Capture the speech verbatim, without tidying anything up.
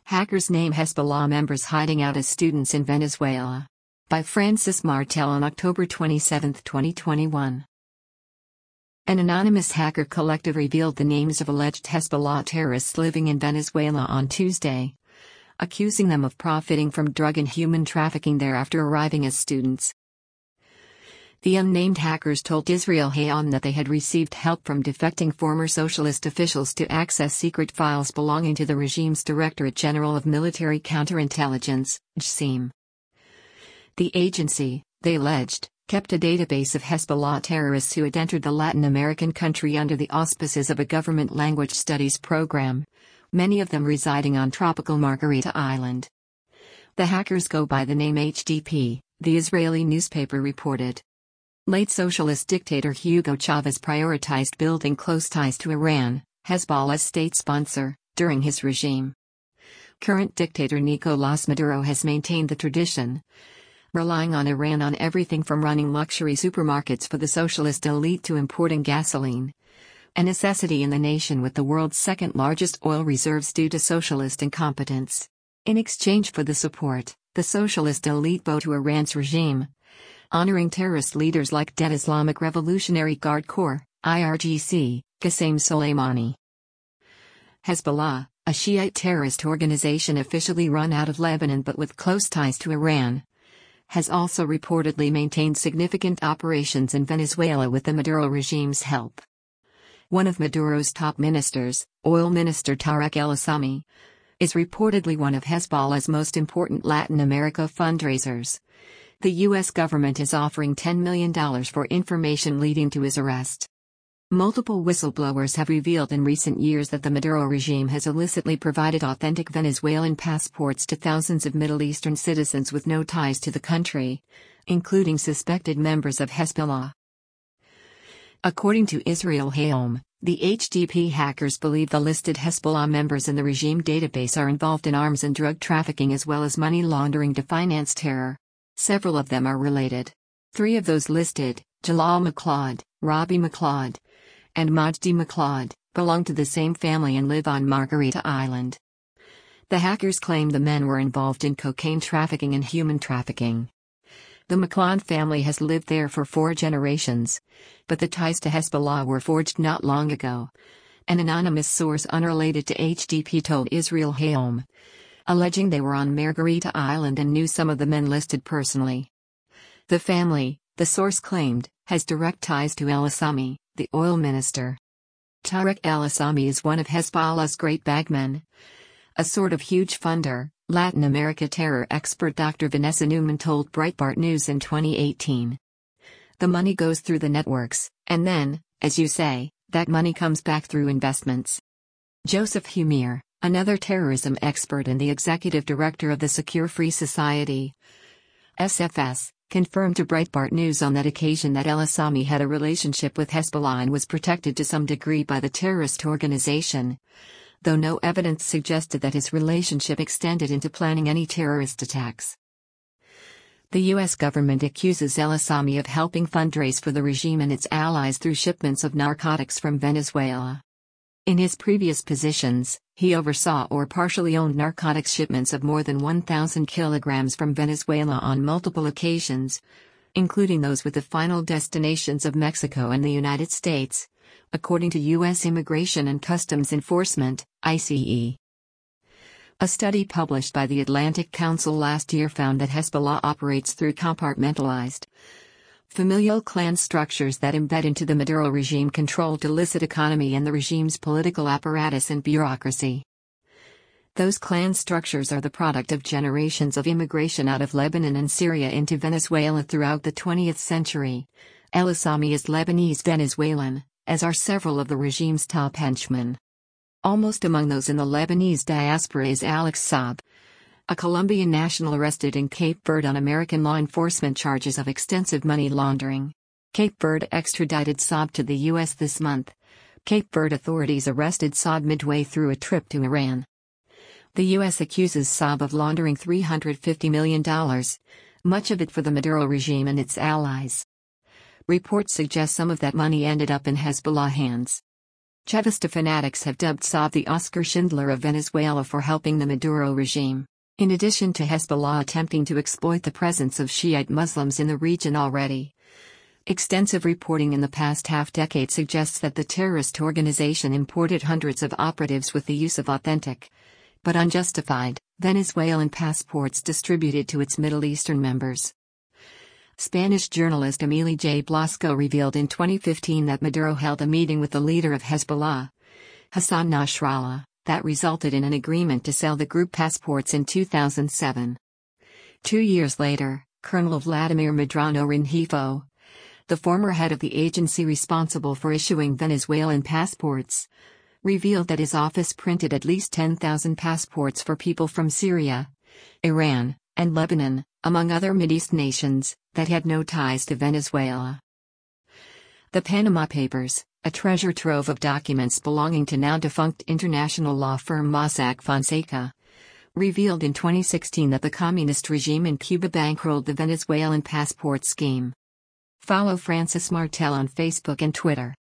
Hackers name Hezbollah members hiding out as students in Venezuela. By Francis Martel on October twenty-seventh, twenty twenty-one. An anonymous hacker collective revealed the names of alleged Hezbollah terrorists living in Venezuela on Tuesday, accusing them of profiting from drug and human trafficking there after arriving as students. The unnamed hackers told Israel Hayom that they had received help from defecting former socialist officials to access secret files belonging to the regime's Directorate General of Military Counterintelligence, G S I M. The agency, they alleged, kept a database of Hezbollah terrorists who had entered the Latin American country under the auspices of a government language studies program, many of them residing on tropical Margarita Island. The hackers go by the name H D P, the Israeli newspaper reported. Late socialist dictator Hugo Chavez prioritized building close ties to Iran, Hezbollah's state sponsor, during his regime. Current dictator Nicolás Maduro has maintained the tradition, relying on Iran on everything from running luxury supermarkets for the socialist elite to importing gasoline, a necessity in the nation with the world's second-largest oil reserves due to socialist incompetence. In exchange for the support, the socialist elite bow to Iran's regime, honoring terrorist leaders like dead Islamic Revolutionary Guard Corps, I R G C, Qasem Soleimani. Hezbollah, a Shiite terrorist organization officially run out of Lebanon but with close ties to Iran, has also reportedly maintained significant operations in Venezuela with the Maduro regime's help. One of Maduro's top ministers, Oil Minister Tarek El Assami, is reportedly one of Hezbollah's most important Latin America fundraisers. The U S government is offering ten million dollars for information leading to his arrest. Multiple whistleblowers have revealed in recent years that the Maduro regime has illicitly provided authentic Venezuelan passports to thousands of Middle Eastern citizens with no ties to the country, including suspected members of Hezbollah. According to Israel Hayom, the H D P hackers believe the listed Hezbollah members in the regime database are involved in arms and drug trafficking as well as money laundering to finance terror. Several of them are related. Three of those listed, Jalal McLeod, Robbie McLeod, and Majdi McLeod, belong to the same family and live on Margarita Island. The hackers claim the men were involved in cocaine trafficking and human trafficking. The McLeod family has lived there for four generations, but the ties to Hezbollah were forged not long ago, an anonymous source unrelated to H D P told Israel Hayom, alleging they were on Margarita Island and knew some of the men listed personally. The family, the source claimed, has direct ties to El Assami, the oil minister. Tarek El Assami is one of Hezbollah's great bagmen, a sort of huge funder, Latin America terror expert Doctor Vanessa Newman told Breitbart News in twenty eighteen. The money goes through the networks, and then, as you say, that money comes back through investments. Joseph Humir, another terrorism expert and the executive director of the Secure Free Society, S F S, confirmed to Breitbart News on that occasion that El Assami had a relationship with Hezbollah and was protected to some degree by the terrorist organization, though no evidence suggested that his relationship extended into planning any terrorist attacks. The U S government accuses El Assami of helping fundraise for the regime and its allies through shipments of narcotics from Venezuela. In his previous positions, he oversaw or partially owned narcotics shipments of more than one thousand kilograms from Venezuela on multiple occasions, including those with the final destinations of Mexico and the United States, according to U S Immigration and Customs Enforcement, I C E. A study published by the Atlantic Council last year found that Hezbollah operates through compartmentalized, familial clan structures that embed into the Maduro regime-controlled illicit economy and the regime's political apparatus and bureaucracy. Those clan structures are the product of generations of immigration out of Lebanon and Syria into Venezuela throughout the twentieth century. El Assami is Lebanese-Venezuelan, as are several of the regime's top henchmen. Almost among those in the Lebanese diaspora is Alex Saab, a Colombian national arrested in Cape Verde on American law enforcement charges of extensive money laundering. Cape Verde extradited Saab to the U S this month. Cape Verde authorities arrested Saab midway through a trip to Iran. The U S accuses Saab of laundering three hundred fifty million dollars, much of it for the Maduro regime and its allies. Reports suggest some of that money ended up in Hezbollah hands. Chavista fanatics have dubbed Saab the Oscar Schindler of Venezuela for helping the Maduro regime. In addition to Hezbollah attempting to exploit the presence of Shiite Muslims in the region already. Extensive reporting in the past half-decade suggests that the terrorist organization imported hundreds of operatives with the use of authentic, but unjustified, Venezuelan passports distributed to its Middle Eastern members. Spanish journalist Emily J. Blasco revealed in twenty fifteen that Maduro held a meeting with the leader of Hezbollah, Hassan Nasrallah, that resulted in an agreement to sell the group passports in two thousand seven. Two years later, Colonel Vladimir Medrano Rengifo, the former head of the agency responsible for issuing Venezuelan passports, revealed that his office printed at least ten thousand passports for people from Syria, Iran, and Lebanon, among other Mideast nations, that had no ties to Venezuela. The Panama Papers, a treasure trove of documents belonging to now-defunct international law firm Mossack Fonseca, revealed in twenty sixteen that the communist regime in Cuba bankrolled the Venezuelan passport scheme. Follow Francis Martel on Facebook and Twitter.